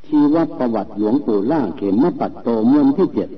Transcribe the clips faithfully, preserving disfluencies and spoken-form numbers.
ชีวประวัติหลวงปู่ล่าเขมปัตโตเมืองที่เจ็ด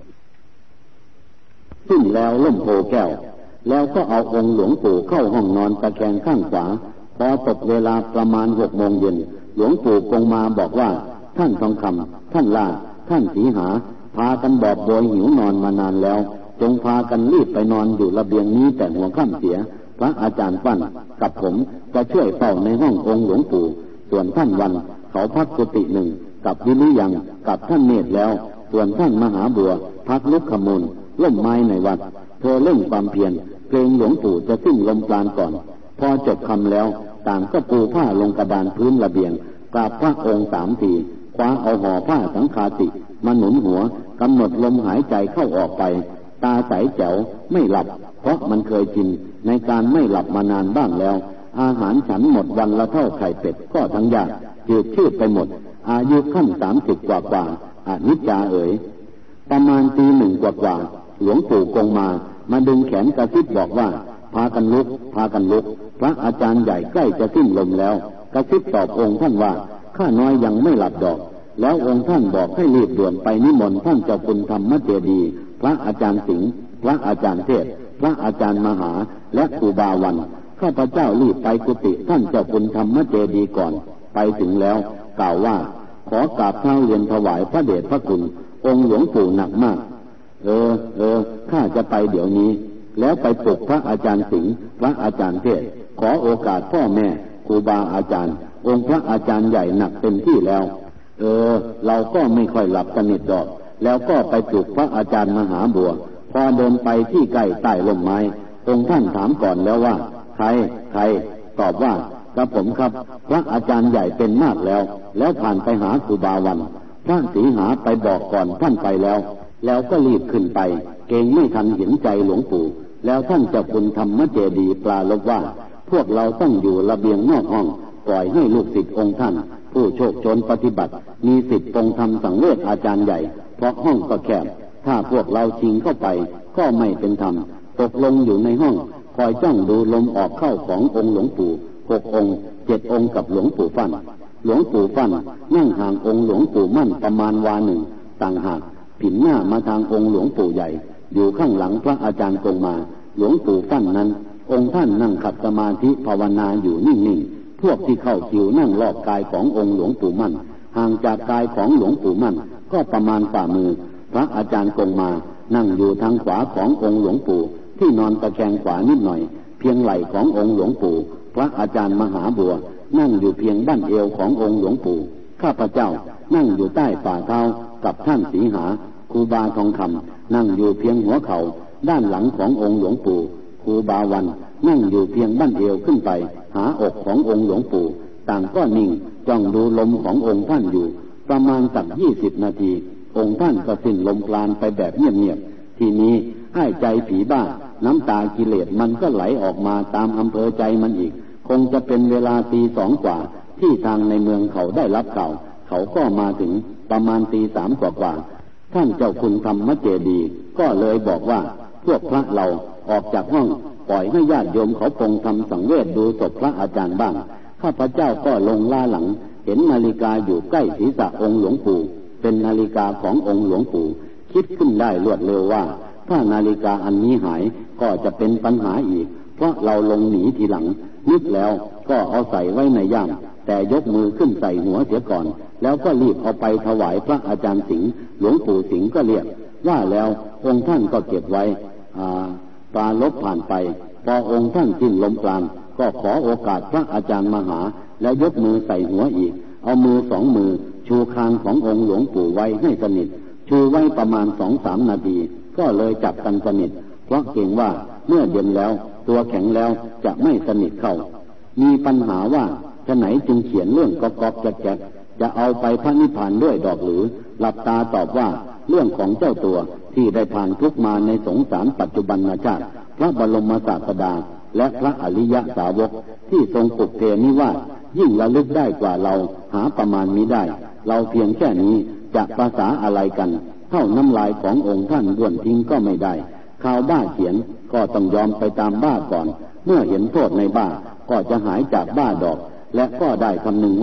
ขึ้นแล้วล่มโพแก้วแล้วก็เอาองค์หลวงปู่เข้าห้องนอนตะแคงข้างขวาพอตกเวลาประมาณหกโมงเย็นหลวงปู่คงมาบอกว่าท่านทองคำท่านล่าท่านสีหาพากันบอกโดยหิวนอนมานานแล้วจงพากันรีบไปนอนอยู่ระเบียงนี้แต่หัวค่ำเสียพระอาจารย์ปั้นกับผมจะช่วยเฝ้าในห้ององค์หลวงปู่ส่วนท่านวันเขาพักกุฏิหนึ่งกับวิริยังกับท่านเนตรแล้วส่วนท่านมหาบัวพักลุกขมูลล่มไม้ในวัดเธอเล่นความเพียรเกรงหลวงปู่จะสิ้นลมปราณก่อนพอจบคำแล้วต่างก็ปูผ้าลงกระดานพื้นระเบียงกราบพระองค์สามทีคว้าเอาห่อผ้าสังฆาติมาหนุนหัวกำหนดลมหายใจเข้าออกไปตาใสแจ๋วไม่หลับเพราะมันเคยชินในการไม่หลับมานานบ้างแล้วอาหารฉันหมดวันละเท่าไข่เป็ดก็ทั้งยากจืดชืดไปหมดอายุขั้นสามสิบกว่ากว่าอนิจจาเอ๋ยประมาณตีหนึ่งกว่ากว่าหลวงปู่คงมามาดึงแขนกระซิบบอกว่าพากันลุกพากันลุกพระอาจารย์ใหญ่ใกล้จะสิ้นลมแล้วกระซิบตอบองค์ท่านว่าข้าน้อยยังไม่หลับดอกแล้วองค์ท่านบอกให้รีบด่วนไปนิมนต์ท่านเจ้าคุณธรรมเจดีย์พระอาจารย์สิงห์พระอาจารย์เทศพระอาจารย์มหาและครูบาวันข้าพเจ้ารีบไปกุฏิท่านเจ้าคุณธรรมเจดีย์ก่อนไปถึงแล้วกล่าวว่าขอกราบเท้าเรียนถวายพระเดชพระคุณองค์หลวงปู่หนักมากเออเออข้าจะไปเดี๋ยวนี้แล้วไปปลุกพระอาจารย์สิงห์พระอาจารย์เทศขอโอกาสพ่อแม่ครูบาอาจารย์องค์พระอาจารย์ใหญ่หนักเต็มที่แล้วเออเราก็ไม่ค่อยหลับสนิทดอกแล้วก็ไปปลุกพระอาจารย์มหาบัวพอเดินไปที่ใกล้ใต้ร่มไม้องค์ท่านถามก่อนแล้วว่าใครใครตอบว่ากระผมครับพระอาจารย์ใหญ่เป็นมากแล้วแล้วผ่านไปหาครูบาวันพระสีหาไปบอกก่อนท่านไปแล้วแล้วก็รีบขึ้นไปเกรงไม่ทันเห็นใจหลวงปู่แล้วท่านเจ้าคุณธรรมเจดีย์ปลาลบว่าพวกเราต้องอยู่ระเบียงนอกห้องปล่อยให้ลูกศิษย์องค์ท่านผู้โชคชนปฏิบัติมีสิทธิ์ตรงธรรมสังเวชอาจารย์ใหญ่เพราะห้องก็แคบถ้าพวกเราชิงเข้าไปก็ไม่เป็นธรรมตกลงอยู่ในห้องคอยจ้องดูลมออกเข้าขององค์หลวงปู่หกองค์เจ็ดองค์กับหลวงปู่ฟั่นหลวงปู่ฟั่นนั่งห่างองค์หลวงปู่มั่นประมาณวาหนึ่งต่างหากผินหน้ามาทางองค์หลวงปู่ใหญ่อยู่ข้างหลังพระอาจารย์คงมาหลวงปู่ฟั่นนั้นองค์ท่านนั่งขัดสมาธิภาวนาอยู่นิ่งๆพวกที่เข้าคิวนั่งรอบกายขององค์หลวงปู่มั่นห่างจากกายของหลวงปู่มั่นก็ประมาณฝ่ามือพระอาจารย์คงมานั่งอยู่ทางขวาขององค์หลวงปู่ที่นอนตะแคงขวานิดหน่อยเพียงไหล่ขององค์หลวงปู่พระอาจารย์มหาบัวนั่งอยู่เพียงบั้นเอวขององค์หลวงปู่ข้าพเจ้านั่งอยู่ใต้ฝ่าเท้ากับท่านสีหาครูบาทองคำนั่งอยู่เพียงหัวเข่าด้านหลังขององค์หลวงปู่ครูบาวันนั่งอยู่เพียงบั้นเอวขึ้นไปหาอกขององค์หลวงปู่ต่างก็นิ่งจ้องดูลมขององค์ท่านอยู่ประมาณสักยี่สิบนาทีองค์ท่านก็สิ้นลมปราณไปแบบเงียบๆทีนี้ให้ใจผีบ้าน้ำตากิเลสมันก็ไหลออกมาตามอำเภอใจมันอีกคงจะเป็นเวลาตีสองกว่าที่ทางในเมืองเขาได้รับข่าวเขาก็มาถึงประมาณตีสามกว่าๆท่านเจ้าคุณธรรมเจดีย์ก็เลยบอกว่าพวกพระเราออกจากห้องปล่อยให้ญาติโยมเขาคงทำสังเวชดูศพพระอาจารย์บ้างข้าพเจ้าก็ลงล่าหลังเห็นนาฬิกาอยู่ใกล้ศีรษะองค์หลวงปู่เป็นนาฬิกาขององค์หลวงปู่คิดขึ้นได้รวดเร็วว่าถ้านาฬิกาอันนี้หายก็จะเป็นปัญหาอีกเพราะเราลงหนีทีหลังนึกแล้วก็เอาใส่ไว้ในย่ามแต่ยกมือขึ้นใส่หัวเสียก่อนแล้วก็รีบเอาไปถวายพระอาจารย์สิงห์หลวงปู่สิงห์ก็เรียกว่าแล้วองค์ท่านก็เก็บไว้อ่าปลาลบผ่านไปพอองค์ท่านสิ้นลมปราณก็ขอโอกาสพระอาจารย์มหาแล้วยกมือใส่หัวอีกเอามือสองมือชูคางขององค์หลวงปู่ไว้ให้สนิทชูไว้ประมาณสองสามนาทีก็เลยจับกันสนิทเพราะเกรงว่าเมื่อเย็นแล้วตัวแข็งแล้วจะไม่สนิทเข้ามีปัญหาว่าจะไหนจึงเขียนเรื่องก๊อกก๊อกแจ๊กแจ๊กจะเอาไปพระนิพพานด้วยดอกหรือหลับตาตอบว่าเรื่องของเจ้าตัวที่ได้ผ่านทุกข์มาในสงสารปัจจุบันชาติพระบรมศาสดาและพระอริยสาวกที่ทรงปลุกเทนิวาสยิ่งระลึกได้กว่าเราหาประมาณมิได้เราเพียงแค่นี้จะภาษาอะไรกันเท่าน้ำลายขององค์ท่านด้วนทิ้งก็ไม่ได้ข่าวบ้าเขียนก็ต้องยอมไปตามบ้าก่อนเมื่อเห็นโทษในบ้าก็จะหายจากบ้าดอกและก็ได้คำหนึ่งว่า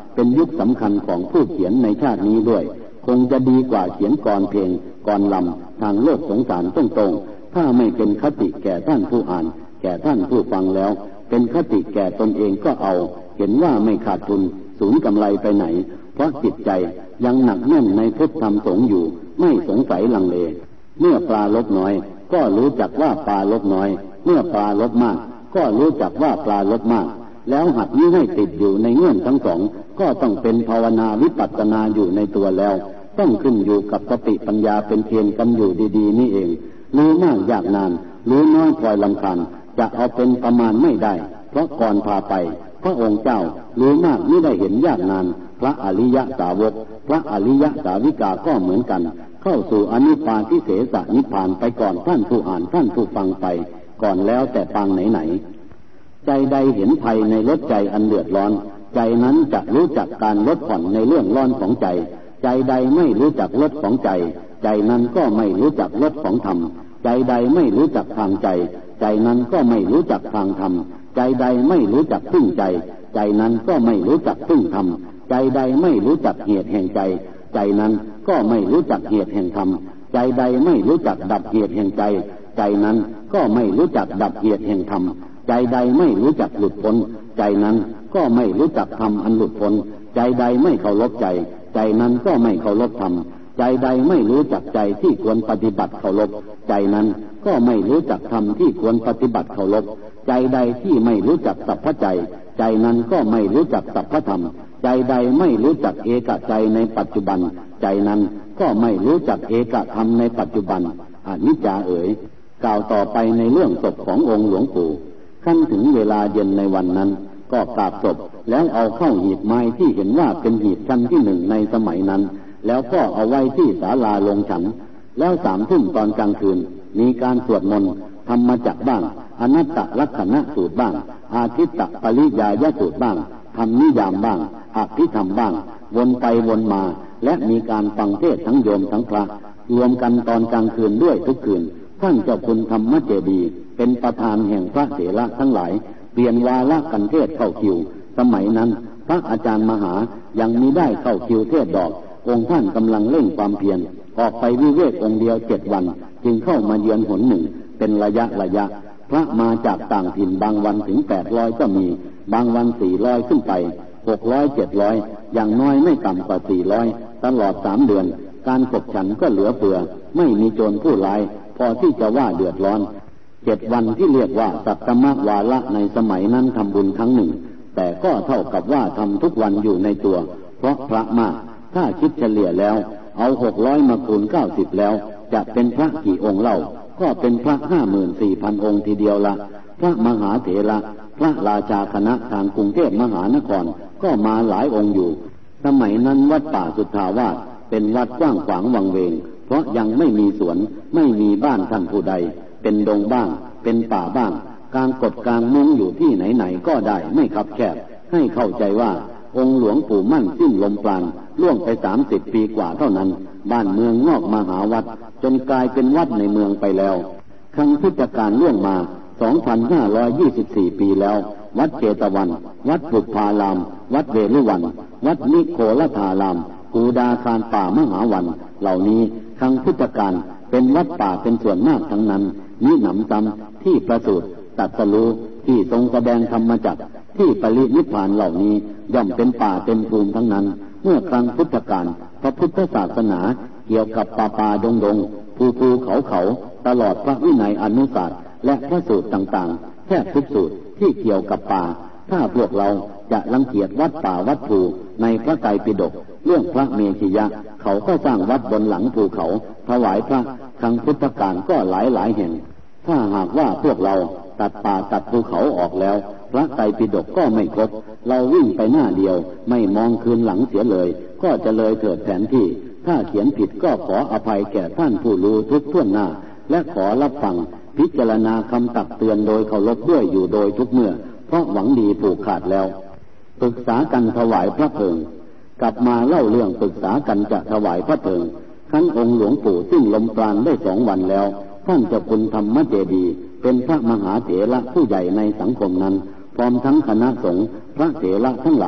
เป็นยุคสำคัญของผู้เขียนในชาตินี้ด้วยคงจะดีกว่าเขียนกลอนเพลงกลอนลำทางโลกสงสารตรงๆถ้าไม่เป็นคติแก่ท่านผู้อ่านแก่ท่านผู้ฟังแล้วเป็นคติแก่ตนเองก็เอาเห็นว่าไม่ขาดทุนสูญกำไรไปไหนเพราะจิตใจยังหนักแน่นในพุทธธรรมสงฆ์อยู่ไม่สงสัยลังเลเมื่อปลาลบน้อยก็รู้จักว่าปลาลบน้อยเมื่อปลาลบมากก็รู้จักว่าปลาลบมากแล้วหัดนี้ให้ติดอยู่ในเงื่อนทั้งสองก็ต้องเป็นภาวนาวิปัสสนาอยู่ในตัวแล้วต้องขึ้นอยู่กับสติปัญญาเป็นเพียรกันอยู่ดีๆนี่เองรู้มากยากนานรู้น้อยพลอยลำคาญจะเอาเป็นประมาณไม่ได้เพราะก่อนพาไปพระองค์เจ้ารู้มากไม่ได้เห็นยากนานพระอริยสาวกพระอริยสาวิกาก็เหมือนกันเข้าสู่อนิพพานที่เสสนิพพานไปก่อนท่านผู้อ่านท่านผู้ฟังไปก่อนแล้วแต่ปางไหนๆใจใดเห็นภัยในลดใจอันเดือดร้อนใจนั้นจะรู้จักการลดผ่อนในเรื่องร้อนของใจใจใดไม่รู้จักลดของใจใจนั้นก็ไม่รู้จักลดของธรรมใจใดไม่รู้จักทางใจใจนั้นก็ไม่รู้จักทางธรรมใจใดไม่รู้จักพึ่งใจใจนั้นก็ไม่รู้จักพึ่งธรรมใจใดไม่รู้จักเหตุแห่งใจใจนั้นก็ไม่รู้จักเหตุแห่งธรรมใจใดไม่รู้จักดับเหตุแห่งใจใจนั้นก็ไม่รู้จักดับเหตุแห่งธรรมใจใดไม่รู้จักหลุดพ้นใจนั้นก็ไม่รู้จักธรรมอันหลุดพ้นใจใดไม่เคารพใจใจนั้นก็ไม่เคารพธรรมใจใดไม่รู้จักใจที่ควรปฏิบัติเคารพใจนั้นก็ไม่รู้จักธรรมที่ควรปฏิบัติเคารพใจใดที่ไม่รู้จักสัพพใจใจนั้นก็ไม่รู้จักสัพพธรรมใจใดไม่รู้จักเอกใจในปัจจุบันใจนั้นก็ไม่รู้จักเอกธรรมในปัจจุบันอนิจจาเอ๋ยกล่าวต่อไปในเรื่องศพขององค์หลวงปู่ขั้นถึงเวลาเย็นในวันนั้นก็กราบศพแล้วเอาเข้าหีบไม้ที่เห็นว่าเป็นหีบชั้นที่หนึ่งในสมัยนั้นแล้วก็เอาไว้ที่ศาลาลงฉันแล้วสามทุ่มตอนกลางคืนมีการสวดมนต์ธรรมจักรบ้างอนัตตลักขณสูตรบ้างอาทิตตปริยายสูตรบ้างธรรมนิยามบ้างอภิธรรมบ้างวนไปวนมาและมีการฟังเทศน์ทั้งโยมทั้งพระรวมกันตอนกลางคืนด้วยทุกคืนท่านเจ้าคุณธรรมเจดีย์เป็นประธานแห่งพระเถระทั้งหลายเปลี่ยนวาระกันเทศเข้าคิวสมัยนั้นพระอาจารย์มหายังมิได้เข้าคิวเทศดอกองค์ท่านกำลังเร่งความเพียรออกไปวิเวกองค์เดียวเจ็ดวันจึงเข้ามาเยือนหนหนึ่งเป็นระยะระยะพระมาจากต่างถิ่นบางวันถึงแปดร้อยก็มีบางวันสี่ร้อยขึ้นไปหกร้อยเจ็ดร้อยอย่างน้อยไม่ต่ำกว่าสี่ร้อยตลอดสามเดือนการขบฉันก็เหลือเฟือไม่มีโจรผู้ร้ายพอที่จะว่าเดือดร้อนเจ็ดวันที่เรียกว่าสัตตมวาระในสมัยนั้นทำบุญครั้งหนึ่งแต่ก็เท่ากับว่าทำทุกวันอยู่ในตัวเพราะพระมากถ้าคิดเฉลี่ยแล้วเอาหกร้อยมาคูณเก้าสิบแล้วจะเป็นพระกี่องค์เล่าก็เป็นพระห้าหมื่นสี่พันองค์ทีเดียวละพระมหาเถระพระราชาคณะทางกรุงเทพมหานครก็มาหลายองค์อยู่สมัยนั้นวัดป่าสุทธาวาสเป็นวัดกว้างขวางวังเวงเพราะยังไม่มีสวนไม่มีบ้านท่านผู้ใดเป็นดงบ้างเป็นป่าบ้างกลางกดกลางมุ้งอยู่ที่ไหนๆก็ได้ไม่คับแคบให้เข้าใจว่าองค์หลวงปู่มั่นสิ้นลมปราณล่วงไปสามสิบปีกว่าเท่านั้นบ้านเมืองงอกมหาวัดจนกลายเป็นวัดในเมืองไปแล้วครั้งพุทธกาลล่วงมา สองพันห้าร้อยยี่สิบสี่ ปีแล้ววัดเจตวันวัดปุพพารามวัดเวรุวันวัดนิโคลธารามกูดาคารป่ามหาวันเหล่านี้ครั้งพุทธกาลเป็นวัดป่าเป็นส่วนมากทั้งนั้นนี้หนำซ้ำที่ประสูติตรัสรู้ที่ทรงแสดงธรรมจักรที่ปรินิพพานเหล่านี้ย่อมเป็นป่าเป็นภูมิทั้งนั้นเมื่อครั้งพุทธกาลพระพุทธศาสนาเกี่ยวกับป่าป่าดงดงภูภูเขาเขาตลอดพระวินัยอนุศาสตร์และพระสูตรต่างๆแทบทุกสูตรที่เกี่ยวกับป่าถ้าพวกเราจะรังเกียจวัดป่าวัดภูในพระไตรปิฎกเรื่องพระเมขิยะเขาก็สร้างวัดบนหลังภูเขาถวายพระครั้งพุทธกาลก็หลายหลายแห่งถ้าหากว่าพวกเราตัดป่าตัดภูเขาออกแล้วพระไตรปิฎกก็ไม่ครบเราวิ่งไปหน้าเดียวไม่มองคืนหลังเสียเลยก็จะเลยเถิดแผนที่ถ้าเขียนผิดก็ขออภัยแก่ท่านผู้รู้ทุกท่วนหน้าและขอรับฟังพิจารณาคำตักเตือนโดยเคารพด้วยอยู่โดยทุกเมื่อเพราะหวังดีผูกขาดแล้วปรึกษากันถวายพระเพลิงกลับมาเล่าเรื่องปรึกษากันจะถวายพระเพลิงครั้งองค์หลวงปู่สิ้นลมปราณได้สองวันแล้วท่านเจ้าคุณธรรมเจดีย์เป็นพระมหาเถระผู้ใหญ่ในสังคมนั้นพร้อมทั้งคณะสงฆ์พระเถระทั้งหลาย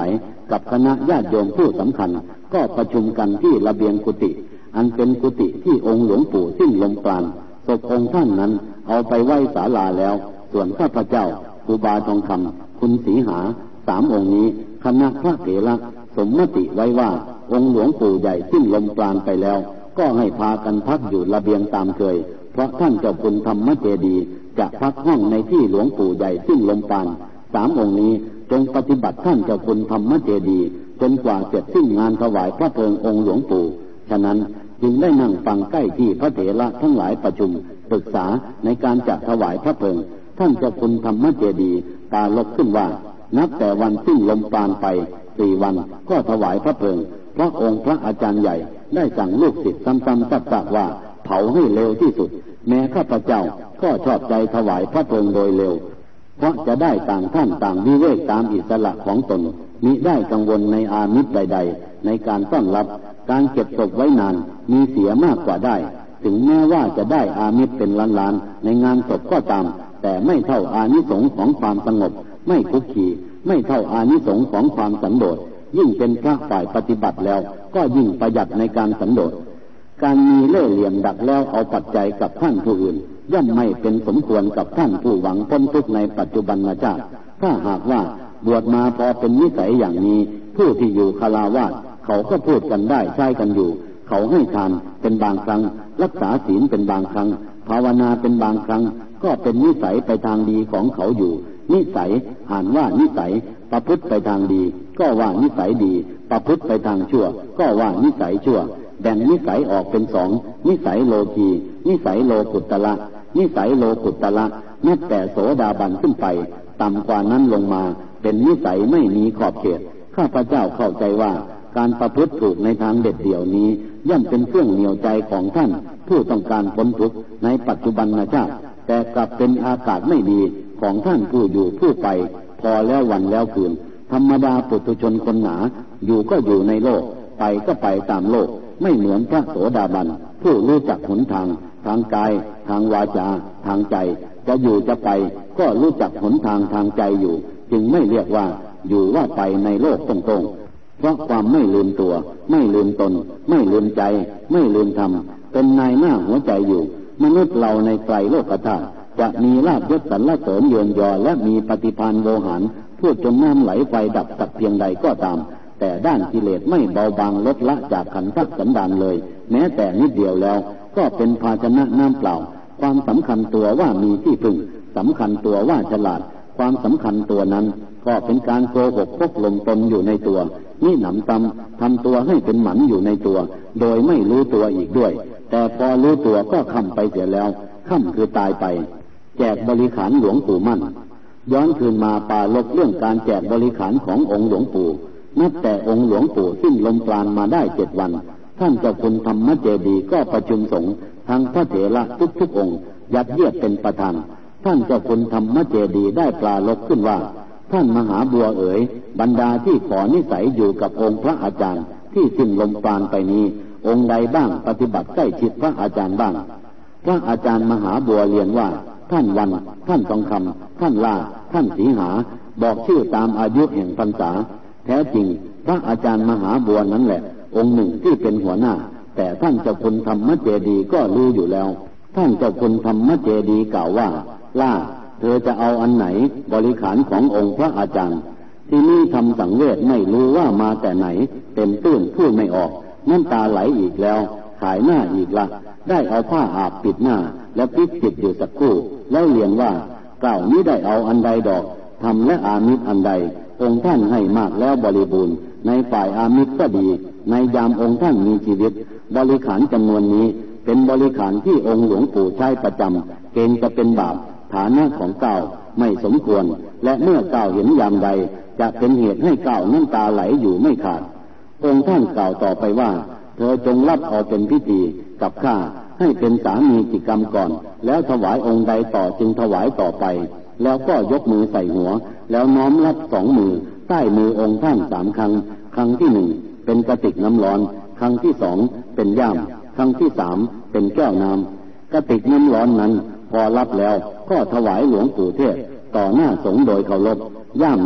กับคณะญาติโยมผู้สำคัญก็ประชุมกันที่ระเบียงกุฏิอันเป็นกุฏิที่องค์หลวงปู่สิ้นลมปราณศพองค์ท่านนั้นเอาไปไว้ศาลาแล้วส่วนข้าพเจ้าครูบาทองคำคุณศรีหาสามองค์นี้คณะพระเถระสมมติไว้ว่าองค์หลวงปู่ใหญ่สิ้นลมปราณไปแล้วก็ให้พากันพักอยู่ระเบียงตามเคยเพราะท่านเจ้าคุณธรรมเจดีย์จะพักห้องในที่หลวงปู่ใหญ่สิ้นลมปราณสามองค์นี้จงปฏิบัติท่านเจ้าคุณธรรมเจดีย์จนกว่าเสร็จสิ้นงานถวายพระเพลิงองค์หลวงปู่ฉะนั้นจึงได้นั่งฟังใกล้ที่พระเถระทั้งหลายประชุมปรึกษาในการจัดถวายพระเพลิงท่านเจ้าคุณธรรมเจดีย์ปราลบขึ้นว่านับแต่วันสิ้นลมปราณไปสี่วันก็ถวายพระเพลิงเพราะองค์พระอาจารย์ใหญ่ได้สั่งลูกศิษย์ซ้ำๆซักๆว่าเผาให้เร็วที่สุดแม้ข้าพเจ้าก็ชอบใจถวายพระเพลิงโดยเร็วเพราะจะได้ต่างท่านต่างวิเวกตามอิสระของตนมิได้กังวลในอามิตรใดๆในการต้อนรับการเก็บศพไว้นานมีเสียมากกว่าได้ถึงแม้ว่าจะได้อามิตรเป็นล้านๆในงานศพก็ตามแต่ไม่เท่าอานิสงส์ของความสงบไม่คุกคีไม่เท่าอานิสงส์ของความสันโดษยิ่งเป็นพระฝ่ายปฏิบัติแล้วก็ยิ่งประหยัดในการสันโดษการมีเล่ห์เหลี่ยมดักแล้วเอาปัจจัยกับท่านผู้อื่นย่อมไม่เป็นสมควรกับท่านผู้หวังพ้นทุกข์ในปัจจุบันชาติถ้าหากว่าบวชมาพอเป็นนิสัยอย่างนี้ผู้ที่อยู่คฤหัสถ์เขาก็พูดกันได้ใช้กันอยู่เขาให้ทานเป็นบางครั้งรักษาศีลเป็นบางครั้งภาวนาเป็นบางครั้งก็เป็นนิสัยไปทางดีของเขาอยู่นิสัยอ่านว่านิสัยประพฤติไปทางดีก็ว่านิสัยดีประพฤติไปทางชั่วก็ว่านิสัยชั่วแบ่งนิสัยออกเป็นสองนิสัยโลกีนิสัยโลกุตระนิสัยโลกุตระนับแต่โสดาบันขึ้นไปต่ำกว่านั้นลงมาเป็นนิสัยไม่มีขอบเขตข้าพเจ้าเข้าใจว่าการประพฤติถูกในทางเด็ดเดี่ยวนี้ย่อมเป็นเครื่องเหนี่ยวใจของท่านผู้ต้องการพ้นทุกข์ในปัจจุบันชาติแต่กลับเป็นอากาศไม่ดีของท่านผู้อยู่ผู้ไปพอแล้ววันแล้วคืนธรรมดาปุถุชนคนหนาอยู่ก็อยู่ในโลกไปก็ไปตามโลกไม่เหมือนพระโสดาบันผู้รู้จักหนทางทางกายทางวาจาทางใจจะอยู่จะไปก็รู้จักหนทางทางใจอยู่จึงไม่เรียกว่าอยู่ว่าไปในโลกตรงๆเพราะความไม่ลืมตัวไม่ลืมตนไม่ลืมใจไม่ลืมธรรมเป็นนายหน้าหัวใจอยู่มนุษย์เราในไตรโลกธาตุจะมีลาภยศสรรเสริญเยือนยอและมีปฏิภาณโวหารพูดจนน้ำไหลไฟดับสักเพียงใดก็ตามแต่ด้านกิเลสไม่เบาบางลดละจากขันธ์สันดานเลยแม้แต่นิดเดียวแล้วก็เป็นภาชนะน้ำเปล่าความสำคัญตัวว่ามีที่พึ่งสำคัญตัวว่าฉลาดความสำคัญตัวนั้นก็เป็นการโกหกพกลมตนอยู่ในตัวนี่หนำซ้ำทำตัวให้เป็นหมันอยู่ในตัวโดยไม่รู้ตัวอีกด้วยแต่พอรู้ตัวก็ค่ำไปเสียแล้วค่ำคือตายไปแจกบริขารหลวงปู่มั่นย้อนคืนมาปาลบเรื่องการแจกบริขารขององค์หลวงปู่นับแต่องค์หลวงปู่สิ้นลมปราณมาได้เจ็ดวันท่านเจ้าคุณธรรมเจดีย์ก็ประชุมสงฆ์ทั้งพระเถระทุกๆองค์ยัดเยียดเป็นประธานท่านเจ้าคุณธรรมเจดีย์ได้ปราลบขึ้นว่าท่านมหาบัวเอ๋ยบรรดาที่ขอนิสัยอยู่กับองค์พระอาจารย์ที่สิ้นลมปราณไปนี้องค์ใดบ้างปฏิบัติใกล้ชิดพระอาจารย์บ้างพระอาจารย์มหาบัวเรียนว่าท่านวันท่านทองคำท่านล่าท่านสีหาบอกชื่อตามอายุแห่งพรรษาแท้จริงพระอาจารย์มหาบัวนั้นแหละองค์หนึ่งที่เป็นหัวหน้าแต่ท่านเจ้าคุณธรรมเจดีย์ก็รู้อยู่แล้วท่านเจ้าคุณธรรมเจดีย์กล่าวว่าล่าเธอจะเอาอันไหนบริขารขององค์พระอาจารย์ที่นี่ทำสังเวชไม่รู้ว่ามาแต่ไหนเต็มตื้นพูดไม่ออกน้ำตาไหลอีกแล้วขายหน้าอีกละได้เอาผ้าอาบปิดหน้าแล้วปิดจิตอยู่สักครู่แล้วเรียนว่ากล่าวนี้ได้เอาอันใดดอกทำและอามิตรอันใดองค์ท่านให้มากแล้วบริบูรณ์ในฝ่ายอามิตรก็ดีในยามองค์ท่านมีชีวิตบริขารจำนวนนี้เป็นบริขารที่องค์หลวงปู่ใช้ประจำเกณฑ์จะเป็นบาปฐานะของเก่าไม่สมควรและเมื่อเก่าเห็นยามใดจะเป็นเหตุให้เก่าน้ำตาไหลอยู่ไม่ขาดองค์ท่านกล่าวต่อไปว่าเธอจงรับเอาเป็นพิธีกับข้าให้เป็นสามีกิจกรรมก่อนแล้วถวายองค์ใดต่อจึงถวายต่อไปแล้วก็ยกมือใส่หัวแล้วน้อมรับสองมือใต้มือองค์ท่านสามครั้งครั้งที่หนึ่งเป็นกระติกน้ำร้อนครั้งที่สองเป็นย่ามครั้งที่สามเป็นแก้วน้ำกระติกน้ำร้อนนั้นพอรับแล้วก็ถวายหลวงปู่เทศต่อหน้าสงฆ์โดยเคารพย่ามนั้น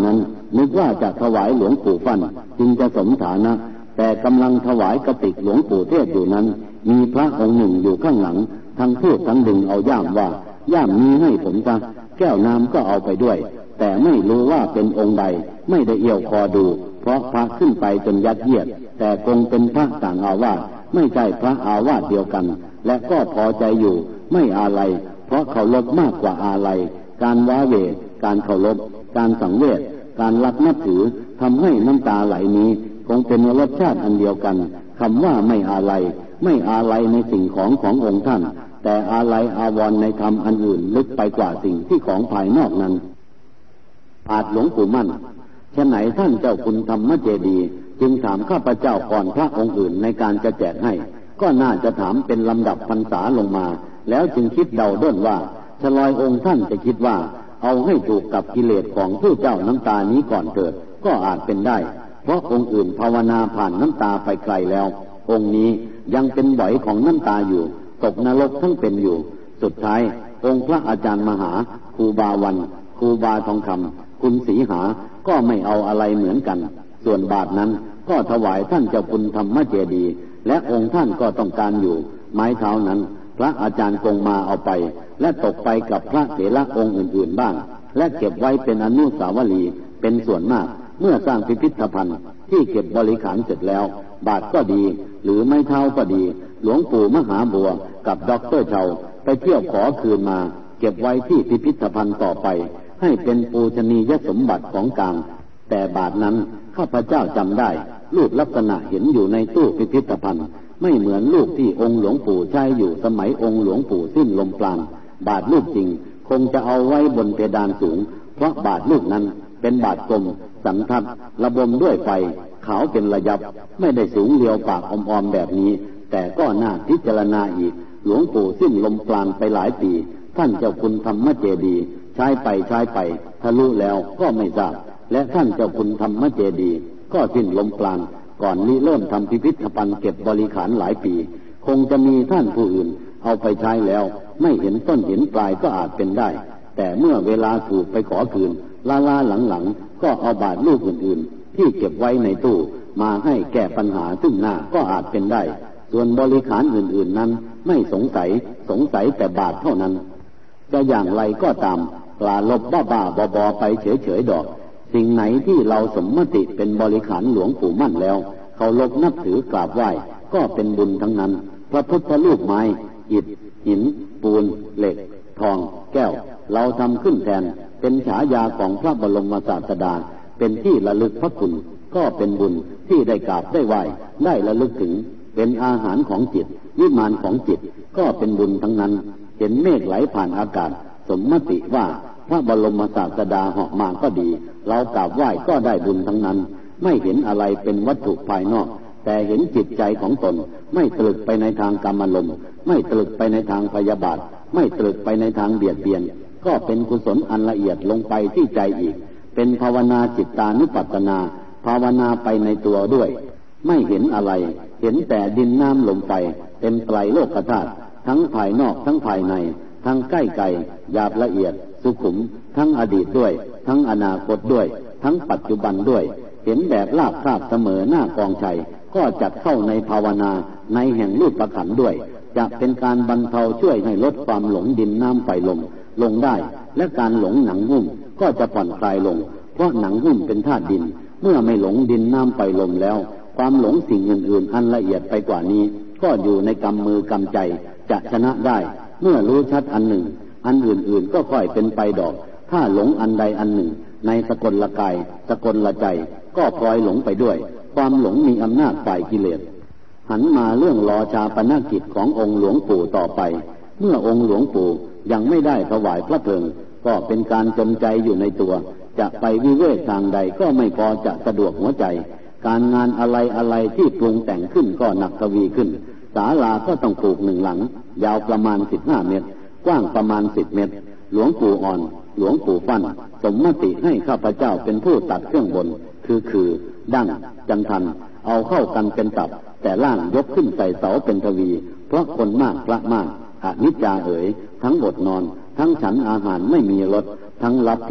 นึกว่าจะถวายหลวงปู่ฟั่นจึงจะสมฐานะแต่กำลังถวายกติกหลวงปู่เทศอยู่นั้นมีพระองค์หนึ่งอยู่ข้างหลังทั้งพูดทั้งดึงเอาย่ามว่าย่ามนี้ให้ผมซะแก้วน้ำก็เอาไปด้วยแต่ไม่รู้ว่าเป็นองค์ใดไม่ได้เอี่ยวคอดูเพราะพระขึ้นไปจนยัดเยียดแต่คงเป็นพระต่างอาวาสไม่ใช่พระอาวาสเดียวกันและก็พอใจอยู่ไม่อาลัยเพราะเคารพมากกว่าอาลัยการว้าเหวการเคารพการสังเวชการรักนับถือทำให้น้ำตาไหลนี้คงเป็นรสชาติอันเดียวกันคำว่าไม่อาลัยไม่อาลัยในสิ่งของขององค์ท่านแต่อาลัยอาวรณ์ในธรรมอันอื่นลึกไปกว่าสิ่งที่ของภายนอกนั้นอาจหลวงปู่มั่นฉะไหนท่านเจ้าคุณธรรมเจดีย์จึงถามข้าพเจ้าก่อนพระองค์อื่นในการจะแจกให้ก็น่าจะถามเป็นลำดับพรรษาลงมาแล้วจึงคิดเดาด้นว่าชลอยองค์ท่านจะคิดว่าเอาให้ถูกกับกิเลสของผู้เจ้าน้ำตานี้ก่อนเถิดก็อาจเป็นได้เพราะองค์อื่นภาวนาผ่านน้ำตาไปไกลแล้วองค์นี้ยังเป็นบ่อยของน้ำตาอยู่ตกนรกทั้งเป็นอยู่สุดท้ายองค์พระอาจารย์มหาครูบาวันครูบาทองคำคุณศรีหาก็ไม่เอาอะไรเหมือนกันส่วนบาทนั้นก็ถวายท่านเจ้าคุณธรรมเจดีย์และองค์ท่านก็ต้องการอยู่ไม้เท้านั้นพระอาจารย์คงมาเอาไปและตกไปกับพระเถระองค์อื่นๆบ้างและเก็บไว้เป็นอนุสาวรีย์เป็นส่วนมากเมื่อสร้างพิพิธภัณฑ์ที่เก็บบริขารเสร็จแล้วบาทก็ดีหรือไม้เท้าก็ดีหลวงปู่มหาบัวกับด็อกเตอร์เชาไปเที่ยวขอคืนมาเก็บไว้ที่พิพิธภัณฑ์ต่อไปให้เป็นปูชนียสมบัติของกลางแต่บาทนั้นข้าพเจ้าจำได้รูปลักษณะเห็นอยู่ในตู้พิพิธภัณฑ์ไม่เหมือนรูปที่องค์หลวงปู่ใช้อยู่สมัยองค์หลวงปู่สิ้นลมปราณบาทรูปจริงคงจะเอาไว้บนเพดานสูงเพราะบาทรูปนั้นเป็นบาทกลมสันทัดระบมด้วยไฟขาวเป็นระยับไม่ได้สูงเรียวปากอมๆแบบนี้แต่ก็น่าพิจารณาอีกหลวงปู่สิ้นลมปราณไปหลายปีท่านเจ้าคุณธรรมเจดีย์ใช้ไปใช้ไปทะลุแล้วก็ไม่ทราบและท่านเจ้าคุณธรรมเจดีย์ก็สิ้นลมปราณก่อนนี้เริ่มทำพิพิธภัณฑ์เก็บบริขารหลายปีคงจะมีท่านผู้อื่นเอาไปใช้แล้วไม่เห็นต้นเห็นปลายก็อาจเป็นได้แต่เมื่อเวลาถูกไปขอคืนลาลาหลังๆก็เอาบาทรูปอื่นๆที่เก็บไว้ในตู้มาให้แก้ปัญหาซึ่งหน้าก็อาจเป็นได้ส่วนบริขารอื่นๆนั้นไม่สงสัยสงสัยแต่บาทเท่านั้นจะอย่างไรก็ตามกล่าลบบ้าๆบอๆไปเฉยๆดอกสิ่งไหนที่เราสมมติเป็นบริขารหลวงปู่มั่นแล้วเขาลบนับถือกราบไหว้ก็เป็นบุญทั้งนั้นพระพุทธรูปไม้อิฐหินปูนเหล็กทองแก้วเราทำขึ้นแทนเป็นฉายาของพระบรมศาสดาเป็นที่ระลึกพระคุณก็เป็นบุญที่ได้กราบได้ไหว้ได้ระลึกถึงเป็นอาหารของจิตวิมานของจิตก็เป็นบุญทั้งนั้นเห็นเมฆไหลผ่านอากาศสมมติว่าพระบรมศาสดาเหาะมาก็ดีเรากราบไหว้ก็ได้บุญทั้งนั้นไม่เห็นอะไรเป็นวัตถุภายนอกแต่เห็นจิตใจของตนไม่ตรึกไปในทางกามารมณ์ไม่ตรึกไปในทางพยาบาทไม่ตรึกไปในทางเบียดเบียนก็เป็นกุศลอันละเอียดลงไปที่ใจอีกเป็นภาวนาจิตตานุปัสสนาภาวนาไปในตัวด้วยไม่เห็นอะไรเห็นแต่ดินน้ำลมไฟเป็นไตรโลกธาตุทั้งภายนอกทั้งภายในทั้งใกล้ไกลหยาบละเอียดสุขุมทั้งอดีตด้วยทั้งอนาคตด้วยทั้งปัจจุบันด้วยเห็นแบบราบคาบเสมอหน้ากองชัยก็จัดเข้าในภาวนาในแห่งรูปขันธ์ด้วยจะเป็นการบรรเทาช่วยให้ลดความหลงดินน้ำไฟลมลงได้และการหลงหนังหุ้มก็จะผ่อนคลายลงเพราะหนังหุ้มเป็นธาตุดินเมื่อไม่หลงดินน้ำไฟลมแล้วความหลงสิ่งอื่นๆอันละเอียดไปกว่านี้ก็อยู่ในกำมือกำใจจะชนะได้เมื่อรู้ชัดอันหนึ่งอันอื่นๆก็ค่อยเป็นไปดอกถ้าหลงอันใดอันหนึ่งในสกลกายสกลใจก็พลอยหลงไปด้วยความหลงมีอำนาจฝ่ายกิเลสหันมาเรื่องรอชาปนกิจขององค์หลวงปู่ต่อไปเมื่อองค์หลวงปู่ยังไม่ได้ถวายพระเพลิงก็เป็นการจนใจอยู่ในตัวจะไปวิเวกทางใดก็ไม่พอจะสะดวกหัวใจการงานอะไรอะไรที่ปรุงแต่งขึ้นก็หนักทวีขึ้นศาลาก็ต้องปลูกหนึ่งหลังยาวประมาณสิบห้าเมตรกว้างประมาณสิบเมตรหลวงปู่อ่อนหลวงปู่ฟั่นสมมติให้ข้าพเจ้าเป็นผู้ตัดเครื่องบนคือคือดั้งจันทันเอาเข้ากันเป็นตับแต่ล่างยกขึ้นใส่เสาเป็นทวีเพราะคนมากพระมากอนิจจาเอ๋ยทั้งอดนอนทั้งฉันอาหารไม่มีรสทั้งรับพระ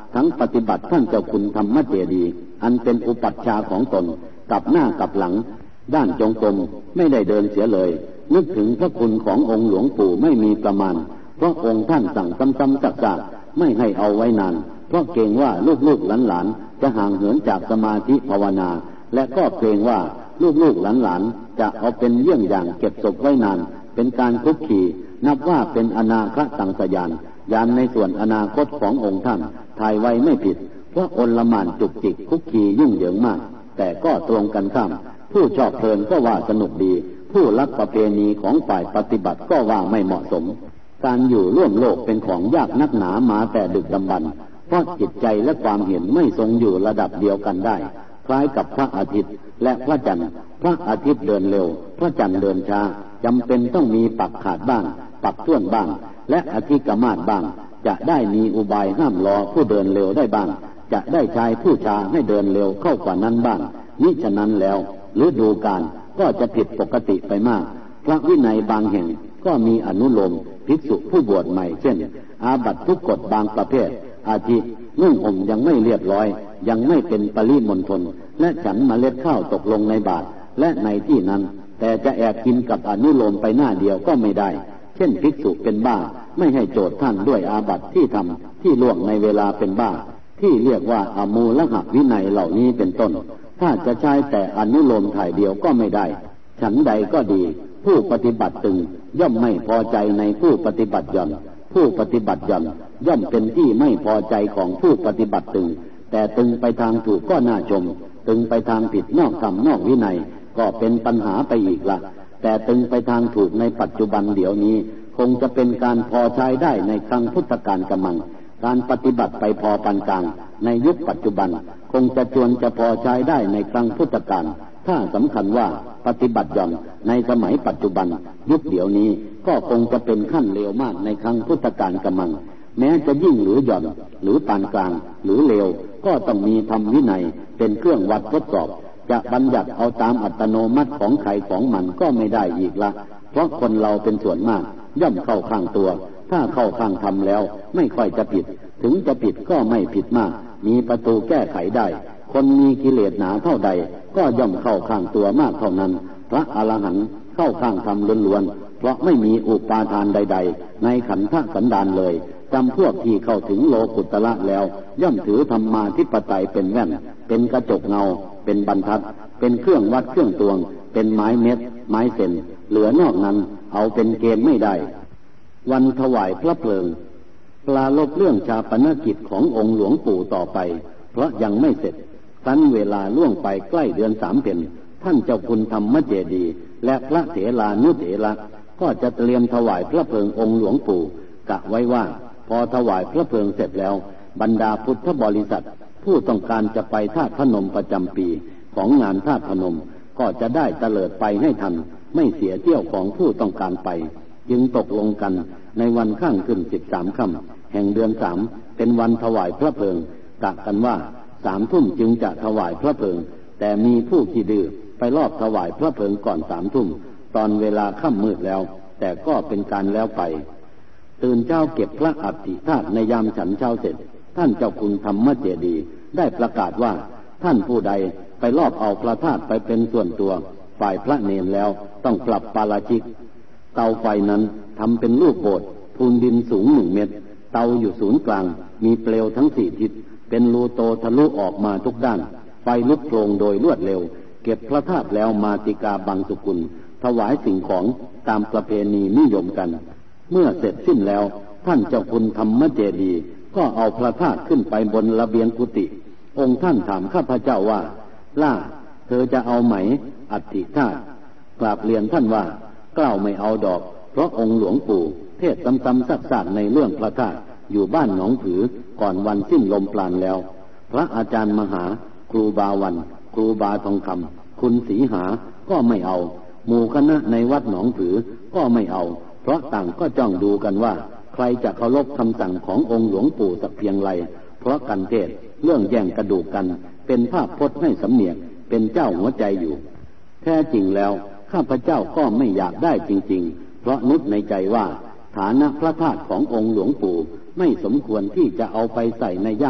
ทั้งปฏิบัติท่านเจ้าคุณธรรมเจดีย์อันเป็นอุปัชฌาย์ของตนกับหน้ากับหลังด้านจงกรมไม่ได้เดินเสียเลยนึกถึงพระคุณขององค์หลวงปู่ไม่มีประมาณเพราะองค์ท่านสั่งซ้ำๆซักๆไม่ให้เอาไว้นานเพราะเกรงว่าลูกๆหลานๆจะห่างเหินจากสมาธิภาวนาและก็เกรงว่าลูกๆหลานๆจะเอาเป็นเยี่ยงอย่างเก็บศพไว้นานเป็นการคุกคีนับว่าเป็นอนาคตังสยานยานในส่วนอนาคตขององค์ท่านถ่ายไว้ไม่ผิดเพราะอนละหม่านจุกจิกคุกคียุ่งเหยิงมากแต่ก็ตรงกันข้ามผู้ชอบเพลินก็ว่าสนุกดีผู้รักประเพณีของฝ่ายปฏิบัติก็ว่าไม่เหมาะสมการอยู่ร่วมโลกเป็นของยากนักหนามาแต่ดึกดำบรรพ์เพราะจิตใจและความเห็นไม่ทรงอยู่ระดับเดียวกันได้คล้ายกับพระอาทิตย์และพระจันทร์พระอาทิตย์เดินเร็วพระจันทร์เดินช้าจำเป็นต้องมีปักขาดบ้างปักท่วนบ้างและอธิกมาศบ้างจะได้มีอุบายห้ามล้อผู้เดินเร็วได้บ้างจะได้ใช้ผู้ช้าให้เดินเร็วเข้ากว่านั้นบ้างมิฉะนั้นแล้วฤดูกาลก็จะผิดปกติไปมากพระวินัยบางแห่งก็มีอนุโลมภิกษุผู้บวชใหม่เช่นอาบัติทุกกฎบางประเภทอาทินุ่งห่มยังไม่เรียบร้อยยังไม่เป็นปริมณฑลและฉันเมล็ดข้าวตกลงในบาตรและในที่นั้นแต่จะแอบกินกับอนุโลมไปหน้าเดียวก็ไม่ได้เช่นภิกษุเป็นบ้าไม่ให้โจทย์ท่านด้วยอาบัติที่ทำที่ล่วงในเวลาเป็นบ้าที่เรียกว่าอมูลหะวินัยเหล่านี้เป็นต้นถ้าจะใช้แต่อนุโลมถ่ายเดียวก็ไม่ได้ฉันใดก็ดีผู้ปฏิบัติตึงย่อมไม่พอใจในผู้ปฏิบัติหย่อนผู้ปฏิบัติหย่อนย่อมเป็นที่ไม่พอใจของผู้ปฏิบัติตึงแต่ตึงไปทางถูกก็น่าชมตึงไปทางผิดนอกธรรมนอกวินัยก็เป็นปัญหาไปอีกละแต่ตึงไปทางถูกในปัจจุบันเดี๋ยวนี้คงจะเป็นการพอใช้ได้ในครั้งพุทธกาลกำมังการปฏิบัติไปพอปานกลางในยุคปัจจุบันคงจะจวนจะพอใช้ได้ในครั้งพุทธกาลถ้าสำคัญว่าปฏิบัติหย่อนในสมัยปัจจุบันยุคเดี๋ยวนี้ก็คงจะเป็นขั้นเลวมากในครั้งพุทธกาลกำมังแม้จะยิ่งหรือหย่อนหรือปานกลางหรือเลวก็ต้องมีธรรมวินัยเป็นเครื่องวัดทดสอบจะบัญญัติเอาตามอัตโนมัติของใครของมันก็ไม่ได้อีกละเพราะคนเราเป็นส่วนมากย่อมเข้าข้างตัวถ้าเข้าข้างธรรมแล้วไม่ค่อยจะผิดถึงจะผิดก็ไม่ผิดมากมีประตูแก้ไขได้คนมีกิเลสหนาเท่าใดก็ย่อมเข้าข้างตัวมากเท่านั้นพระอรหันต์เข้าข้างธรรมล้วนๆเพราะไม่มีอุปาทานใดๆในขันธสันดานเลยจำพวกที่เข้าถึงโลกุตระแล้วย่อมถือธรรมาธิปไตยเป็นแว่นเป็นกระจกเงาเป็นบรรทัดเป็นเครื่องวัดเครื่องตวงเป็นไม้เม็ดไม้เซนเหลือนอกนั้นเอาเป็นเกณฑ์ไม่ได้วันถวายพระเพลิงปลาลบเรื่องชาปนกิจขององค์หลวงปู่ต่อไปเพราะยังไม่เสร็จครั้นเวลาล่วงไปใกล้เดือนสามเพ็ญท่านเจ้าคุณธรรมเจดีย์และพระเถรานุเถระก็จะเตรียมถวายพระเพลิงองค์หลวงปู่กะไว้ว่าพอถวายพระเพลิงเสร็จแล้วบรรดาพุทธบริษัทผู้ต้องการจะไปธาตุพนมประจำปีของงานธาตุพนมก็จะได้เตลิดไปให้ทันไม่เสียเที่ยวของผู้ต้องการไปจึงตกลงกันในวันข้างขึ้นสิบสามค่ำแห่งเดือนสามเป็นวันถวายพระเพลิงกะกันว่าสามทุ่มจึงจะถวายพระเพลิงแต่มีผู้ขี้ดื้อไปรอบถวายพระเพลิงก่อนสามทุ่มตอนเวลาค่ำมืดแล้วแต่ก็เป็นการแล้วไปตื่นเช้าเก็บพระอัฐิธาตุในยามฉันเช้าเสร็จท่านเจ้าคุณธรรมเจดีย์ได้ประกาศว่าท่านผู้ใดไปรอบเอาพระธาตุไปเป็นส่วนตัวฝ่ายพระเนรแล้วต้องปรับปาราชิกเตาไฟนั้นทำเป็นลูกโบสถ์พูนดินสูงหนึ่งเมตรเตาอยู่ศูนย์กลางมีเปลวทั้งสี่ทิศเป็นรูโตทะลุออกมาทุกด้านไฟลุกโผล่โดยรวดเร็วเก็บพระธาตุแล้วมาติกาบังสุกุลถวายสิ่งของตามประเพณีนิยมกันเมื่อเสร็จสิ้นแล้วท่านเจ้าคุณธรรมเจดีย์ก็เอาพระธาตุขึ้นไปบนระเบียงกุฏิองค์ท่านถามข้าพเจ้าว่าล่าเธอจะเอาไหมอัฐิธาตุกราบเรียนท่านว่ากล่าวไม่เอาดอกเพราะองค์หลวงปู่เทศซ้ำๆซักๆในเรื่องพระธาตุอยู่บ้านหนองผือก่อนวันสิ้นลมปราณแล้วพระอาจารย์มหาครูบาวันครูบาทองคำคุณศรีหาก็ไม่เอาหมู่คณะในวัดหนองผือก็ไม่เอาเพราะต่างก็จ้องดูกันว่าใครจะเคารพคำสั่งขององค์หลวงปู่สักเพียงไรเพราะกันเทศเรื่องแย่งกระดูกกันเป็นภาพพจน์ให้สำเนียกเป็นเจ้าหัวใจอยู่แท้จริงแล้วข้าพเจ้าก็ไม่อยากได้จริงๆเพราะนึกในใจว่าฐานะพระธาตุขององค์หลวงปู่ไม่สมควรที่จะเอาไปใส่ในย่าม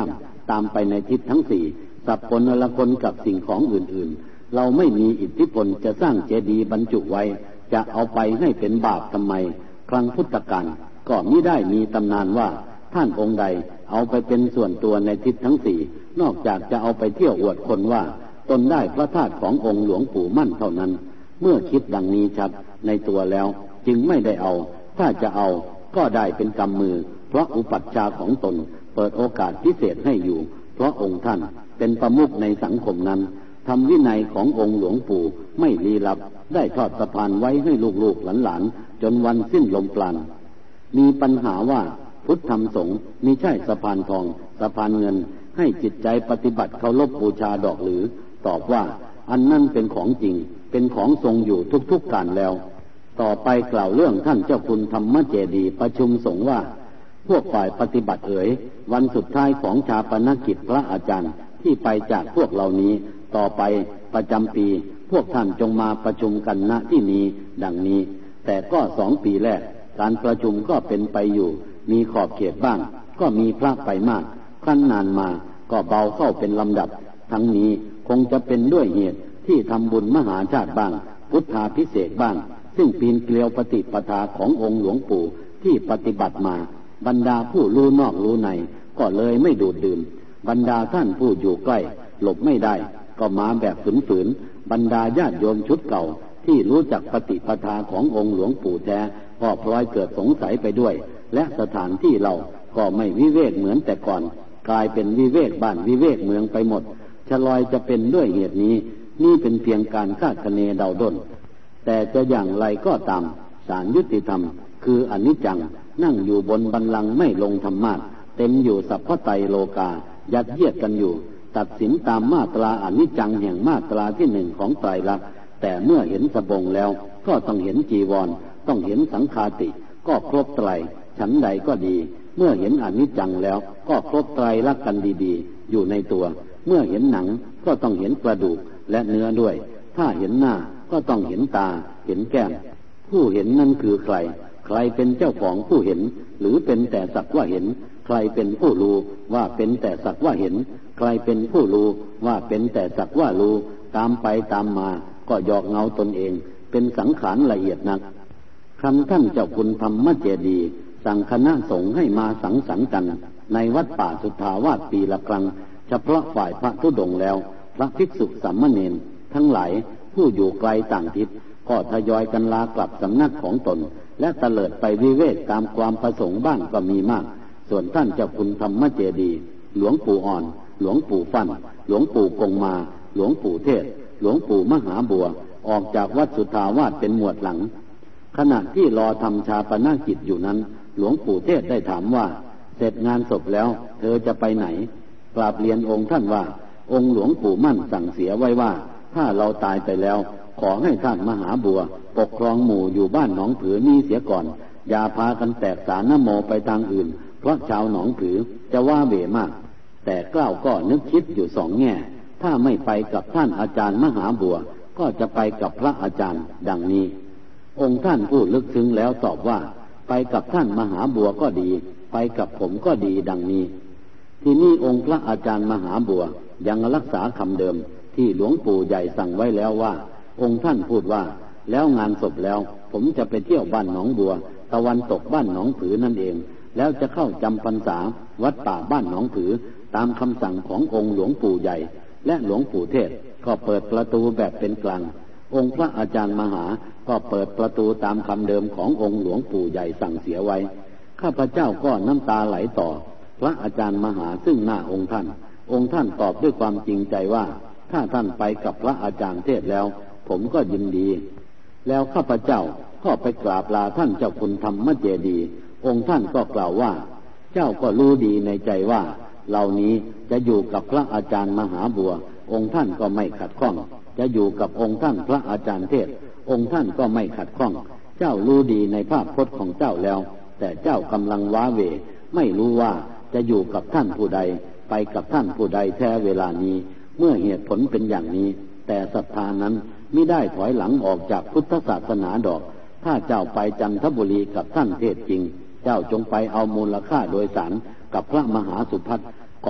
ตามไปในทิศทั้งสี่สับปนละคนกับสิ่งของอื่นๆเราไม่มีอิทธิพลจะสร้างเจดีย์บรรจุไว้จะเอาไปให้เป็นบาปทำไมครั้งพุทธกาลก็มิได้มีตำนานว่าท่านองค์ใดเอาไปเป็นส่วนตัวในทิศทั้งสี่นอกจากจะเอาไปเที่ยวอวดคนว่าตนได้พระธาตุขององค์หลวงปู่มั่นเท่านั้นเมื่อคิดดังนี้ชัดในตัวแล้วจึงไม่ได้เอาถ้าจะเอาก็ได้เป็นกำมือเพราะอุปัชฌาย์ของตนเปิดโอกาสพิเศษให้อยู่เพราะองค์ท่านเป็นประมุขในสังคมนั้นทำวินัยขององค์หลวงปู่ไม่ลี้ลับได้ทอดสะพานไว้ให้ลูกๆหลานๆจนวันสิ้นลมปราณมีปัญหาว่าพุทธธรรมสงฆ์มิใช่สะพานทองสะพานเงินให้จิตใจปฏิบัติเคารพบูชาดอกหรือตอบว่าอันนั้นเป็นของจริงเป็นของทรงอยู่ทุกๆกาลแล้วต่อไปกล่าวเรื่องท่านเจ้าคุณธรรมเจดีย์ประชุมสงฆ์ว่าพวกฝ่ายปฏิบัติเอ๋ยวันสุดท้ายของชาปนกิจพระอาจารย์ที่ไปจากพวกเหล่านี้ต่อไปประจำปีพวกท่านจงมาประชุมกันณที่นี้ดังนี้แต่ก็สองปีแรกการประชุมก็เป็นไปอยู่มีขอบเขตบ้างก็มีพระไปมากขั้นนานมาก็เบาเข้าเป็นลำดับทั้งนี้คงจะเป็นด้วยเหตุที่ทำบุญมหาชาติบ้างพุทธาภิเษกบ้างซึ่งปีนเกลียวปฏิปทาขององค์หลวงปู่ที่ปฏิบัติมาบรรดาผู้รู้นอกรู้ในก็เลยไม่ดูดดื่มบรรดาท่านผู้อยู่ใกล้หลบไม่ได้ก็มาแบบฝืนๆบรรดาญาติโยมชุดเก่าที่รู้จักปฏิปทาขององค์หลวงปู่แท้ก็พลอยเกิดสงสัยไปด้วยและสถานที่เราก็ไม่วิเวกเหมือนแต่ก่อนกลายเป็นวิเวกบ้านวิเวกเมืองไปหมดชลอยจะเป็นด้วยเหตุนี้นี่เป็นเพียงการคาดคะเนเดาด้นแต่จะอย่างไรก็ตามศาลยุติธรรมคืออนิจจังนั่งอยู่บนบัลลังก์ไม่ลงธรรมาสน์เต็มอยู่สัพพไตรโลกายัดเยียดกันอยู่ตัดสินตามมาตราอนิจจังแห่งมาตราที่หนึ่งของไตรลักษณ์แต่เมื่อเห็นสบงแล้วก็ต้องเห็นจีวรต้องเห็นสังฆาติก็ครบไตรฉันใดก็ดีเมื่อเห็นอนิจจังแล้วก็ครบไตรลักษณ์กันดีๆอยู่ในตัวเมื่อเห็นหนังก็ต้องเห็นกระดูกและเนื้อด้วยถ้าเห็นหน้าก็ต้องเห็นตาเห็นแก้มผู้เห็นนั่นคือใครใครเป็นเจ้าของผู้เห็นหรือเป็นแต่สักว่าเห็นใครเป็นผู้รู้ว่าเป็นแต่สักว่าเห็นใครเป็นผู้รู้ว่าเป็นแต่สักว่ารู้ตามไปตามมาก็หยอกเงาตนเองเป็นสังขารละเอียดนักคำท่านเจ้าคุณธรรมเจดีย์สั่งคณะสงฆ์ให้มาสังสรรค์กันในวัดป่าสุทธาวาสปีละครั้งเฉพาะฝ่ายพระธุดงค์แล้วพระภิกษุสามเณรทั้งหลายผู้อยู่ไกลต่างทิศก็ทยอยกันลากลับสำนักของตนและเตลิดไปวิเวกตามความประสงค์บ้างก็มีมากส่วนท่านเจ้าคุณธรรมเจดีย์หลวงปู่อ่อนหลวงปู่ฟั่นหลวงปู่กงมาหลวงปู่เทศหลวงปู่มหาบัวออกจากวัดสุทธาวาสเป็นหมวดหลังขณะที่รอทำชาปนกิจอยู่นั้นหลวงปู่เทศได้ถามว่าเสร็จงานศพแล้วเธอจะไปไหนกราบเรียนองค์ท่านว่าองค์หลวงปู่มั่นสั่งเสียไว้ว่าถ้าเราตายไปแล้วขอให้ท่านมหาบัวปกครองหมู่อยู่บ้านหนองผือนี้เสียก่อนอย่าพากันแตกสารนโมไปทางอื่นเพราะชาวหนองผือจะว่าเบมากแต่กล้าวก็นึกคิดอยู่สองแง่ถ้าไม่ไปกับท่านอาจารย์มหาบัวก็จะไปกับพระอาจารย์ดังนี้องค์ท่านผู้ลึกซึ้งแล้วตอบว่าไปกับท่านมหาบัวก็ดีไปกับผมก็ดีดังนี้ที่นี่องค์พระอาจารย์มหาบัวยังรักษาคำเดิมที่หลวงปู่ใหญ่สั่งไว้แล้วว่าองค์ท่านพูดว่าแล้วงานศพแล้วผมจะไปเที่ยวบ้านหนองบัวตะวันตกบ้านหนองผือนั่นเองแล้วจะเข้าจำพรรษาวัดป่าบ้านหนองผือตามคำสั่งขององค์หลวงปู่ใหญ่และหลวงปู่เทศก็เปิดประตูแบบเป็นกลางองค์พระอาจารย์มหาก็เปิดประตูตามคำเดิมขององค์หลวงปู่ใหญ่สั่งเสียไว้ข้าพเจ้าก็น้ำตาไหลต่อพระอาจารย์มหาซึ่งหน้าองค์ท่านองค์ท่านตอบด้วยความจริงใจว่าถ้าท่านไปกับพระอาจารย์เทศแล้วผมก็ยินดีแล้วข้าพเจ้าก็ไปกราบลาท่านเจ้าคุณธรรมเจดีย์องค์ท่านก็กล่าวว่าเจ้าก็รู้ดีในใจว่าเหล่านี้จะอยู่กับพระอาจารย์มหาบัวองค์ท่านก็ไม่ขัดข้องจะอยู่กับองค์ท่านพระอาจารย์เทศองค์ท่านก็ไม่ขัดข้องเจ้ารู้ดีในภาพพจน์ของเจ้าแล้วแต่เจ้ากำลังว้าเหวไม่รู้ว่าจะอยู่กับท่านผู้ใดไปกับท่านผู้ใดแท้เวลานี้เมื่อเหตุผลเป็นอย่างนี้แต่ศรัทธานั้นมิได้ถอยหลังออกจากพุทธศาสนาดอกถ้าเจ้าไปจันทบุรีกับท่านเทศจริงเจ้าจงไปเอามูลค่าโดยสารกับพระมหาสุพัฒน์ก่อน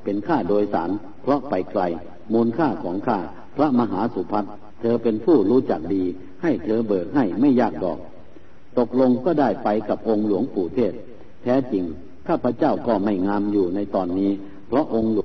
เป็นค่าโดยสารเพราะไปไกลมูลค่าของข้าพระมหาสุพัฒน์เธอเป็นผู้รู้จักดีให้เธอเบิกให้ไม่ยากดอกตกลงก็ได้ไปกับองค์หลวงปู่เทศแท้จริงข้าพเจ้าก็ไม่งามอยู่ในตอนนี้เพราะองค์